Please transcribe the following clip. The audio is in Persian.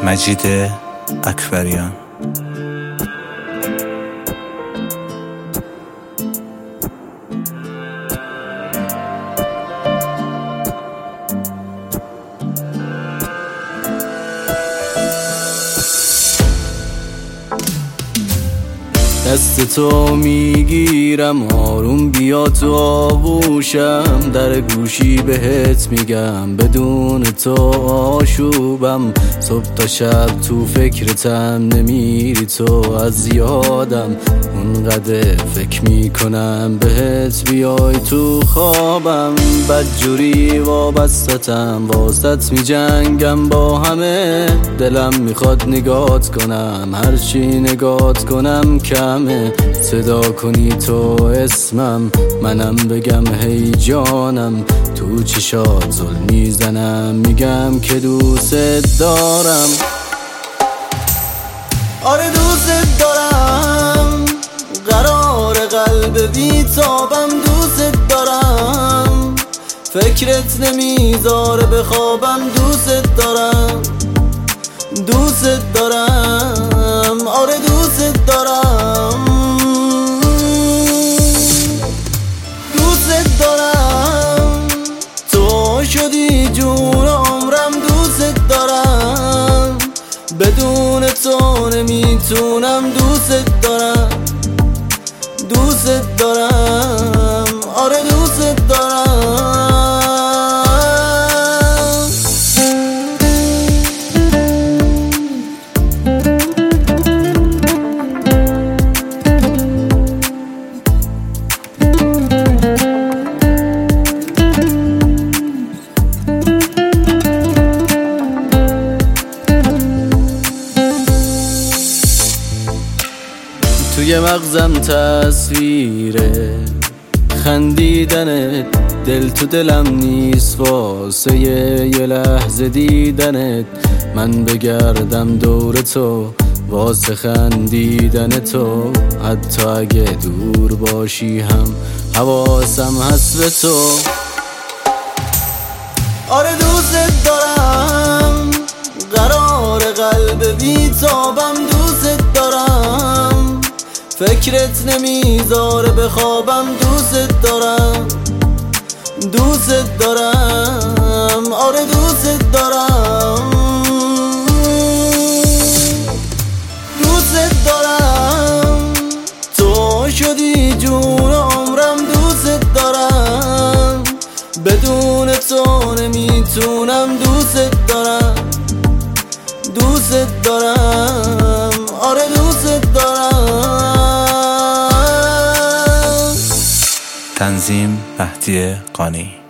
مجید اکبریان. دست تو میگیرم آروم بیا تو آغوشم، در گوشی بهت میگم بدون تو آشوبم. صبح تا شب تو فکرتم نمیری تو از یادم، اونقدر فکر میکنم بهت بیای تو خوابم. بدجوری وابستم واسط میجنگم با همه، دلم میخواد نگات کنم هرچی نگات کنم کمه. صدا کنی تو اسمم منم بگم هی جانم، تو چشات زل میزنم میگم که دوست دارم. آره دوست دارم، قرار قلب بیتابم دوست دارم، فکرت نمیذاره بخوابم دوست دارم. دوست دارم، آره دوست دارم، دوست دارم، تو شدی جون عمرم دوست دارم، بدون تو نمیتونم دوست دارم. دوست دارم، آره دوست دارم. توی مغزم تصویره خندیدنت، دل تو دلم نیست واسه یه لحظه دیدنت. من بگردم دور تو واسه خندیدن تو، حتی اگه دور باشی هم حواسم هست به تو. آره دوست دارم، قرار قلب بیتابم دوست دارم، فکرت نمیذاره بخوابم دوست دارم. دوست دارم، آره دوست دارم، دوست دارم، تو شدی جون عمرم دوست دارم، بدون تو نمیتونم دوست دارم. دوست دارم، آره دوست دارم. تنظیم مهدی قانی.